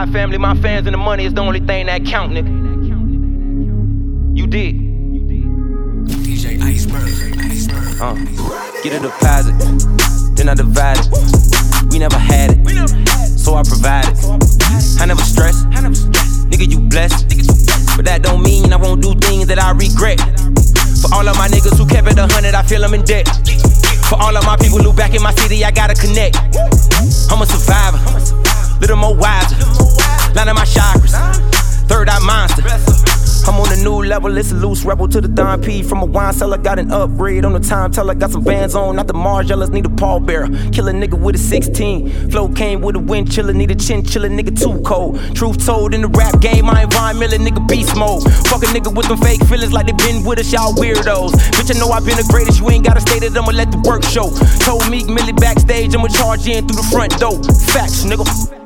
God, family, my fans, and the money is the only thing that count, nigga. You did. DJ Iceberg. Get a deposit, then I divide it. We never had it, so I provided. I never stress, nigga, you blessed. But that don't mean I won't do things that I regret. For all of my niggas who kept it 100, I feel I'm in debt. For all of my people who back in my city, I gotta connect. I'm a survivor, little more wiser. Line of my chakras, third eye monster. I'm on a new level, it's a loose rebel to the Don P. From a wine cellar, got an upgrade on the time teller. Got some Vans on, not the Margielas, need a pallbearer. Kill a nigga with a 16. Flow came with a wind chiller, need a chinchilla, nigga too cold. Truth told, in the rap game, I ain't Von Miller, nigga beast mode. Fuck a nigga with them fake feelings like they been with us, y'all weirdos. Bitch, I know I been the greatest, you ain't gotta state it, I'ma let the work show. Told Meek Millie backstage, I'ma charge in through the front door. Facts, nigga.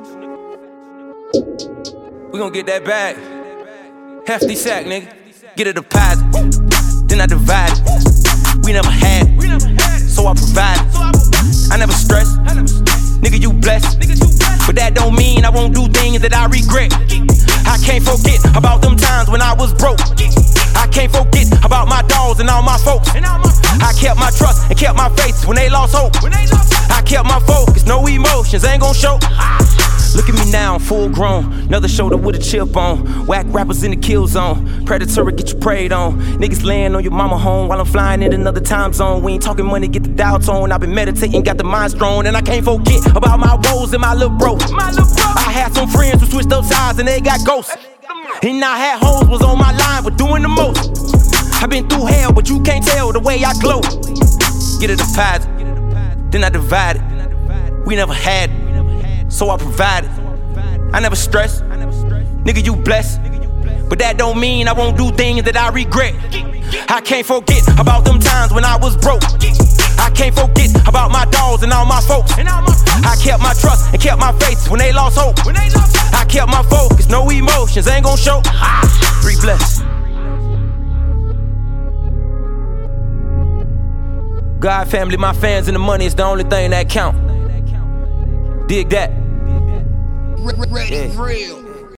We gon' get that bag. Hefty sack, nigga. Get a deposit, then I divide it. We never had it, so I provide it. I never stress, nigga, you blessed. But that don't mean I won't do things that I regret. I can't forget about them times when I was broke. I can't forget about my dogs and all my folks. I kept my trust and kept my faith when they lost hope. I kept my focus, no emotions, ain't gon' show. Look at me now, full grown, another shoulder with a chip on. Whack rappers in the kill zone, predatory get you preyed on. Niggas laying on your mama home while I'm flying in another time zone. We ain't talking money, get the dial tone. I've been meditating, got the mind strong. And I can't forget about my woes and my little bro. I had some friends who switched up sides and they got ghosts. And I had hoes was on my line, but doing the most. I've been through hell, but you can't tell the way I glow. Get a deposit, then I divide it. We never had it, so I provided. I never stress, nigga, you blessed. But that don't mean I won't do things that I regret. I can't forget about them times when I was broke. I can't forget about my dogs and all my folks. I kept my trust and kept my faith when they lost hope. I kept my focus, no emotions, ain't gon' show. Free blessed. God, family, my fans, and the money is the only thing that count. Dig that. Ready, real.